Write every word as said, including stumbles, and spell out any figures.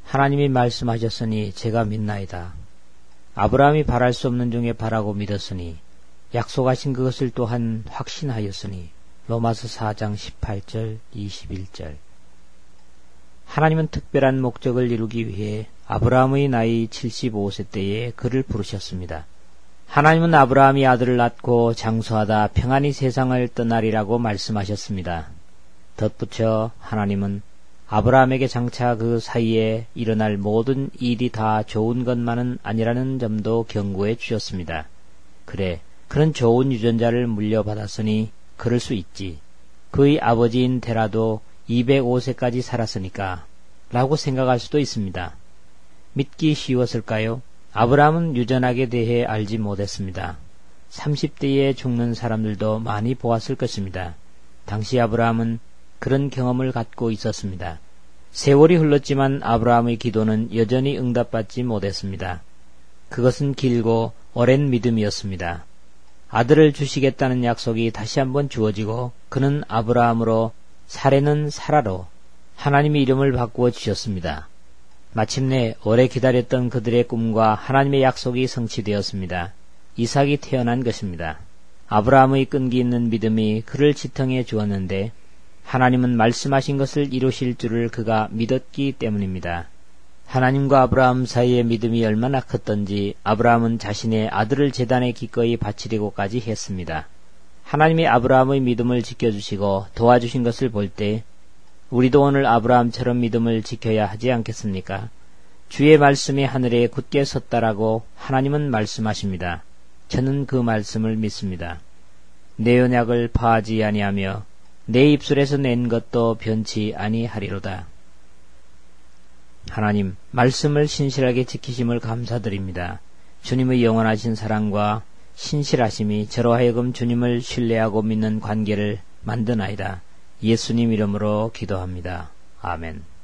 하나님이 말씀하셨으니 제가 믿나이다. 아브라함이 바랄 수 없는 중에 바라고 믿었으니 약속하신 그것을 또한 확신하였으니. 로마서 사 장 십팔 절 이십일 절. 하나님은 특별한 목적을 이루기 위해 아브라함의 나이 칠십오 세 때에 그를 부르셨습니다. 하나님은 아브라함이 아들을 낳고 장수하다 평안히 세상을 떠나리라고 말씀하셨습니다. 덧붙여 하나님은 아브라함에게 장차 그 사이에 일어날 모든 일이 다 좋은 것만은 아니라는 점도 경고해 주셨습니다. 그래, 그는 좋은 유전자를 물려받았으니 그럴 수 있지. 그의 아버지인 테라도 이백오 세까지 살았으니까 라고 생각할 수도 있습니다. 믿기 쉬웠을까요? 아브라함은 유전학에 대해 알지 못했습니다. 삼십 대에 죽는 사람들도 많이 보았을 것입니다. 당시 아브라함은 그런 경험을 갖고 있었습니다. 세월이 흘렀지만 아브라함의 기도는 여전히 응답받지 못했습니다. 그것은 길고 오랜 믿음이었습니다. 아들을 주시겠다는 약속이 다시 한번 주어지고 그는 아브라함으로 사례는 사라로 하나님의 이름을 바꾸어 주셨습니다. 마침내 오래 기다렸던 그들의 꿈과 하나님의 약속이 성취되었습니다. 이삭이 태어난 것입니다. 아브라함의 끈기 있는 믿음이 그를 지탱해 주었는데 하나님은 말씀하신 것을 이루실 줄을 그가 믿었기 때문입니다. 하나님과 아브라함 사이의 믿음이 얼마나 컸던지 아브라함은 자신의 아들을 제단에 기꺼이 바치려고까지 했습니다. 하나님이 아브라함의 믿음을 지켜주시고 도와주신 것을 볼 때 우리도 오늘 아브라함처럼 믿음을 지켜야 하지 않겠습니까? 주의 말씀이 하늘에 굳게 섰다라고 하나님은 말씀하십니다. 저는 그 말씀을 믿습니다. 내 언약을 파하지 아니하며 내 입술에서 낸 것도 변치 아니하리로다. 하나님, 말씀을 신실하게 지키심을 감사드립니다. 주님의 영원하신 사랑과 신실하심이 저로 하여금 주님을 신뢰하고 믿는 관계를 만드나이다. 예수님 이름으로 기도합니다. 아멘.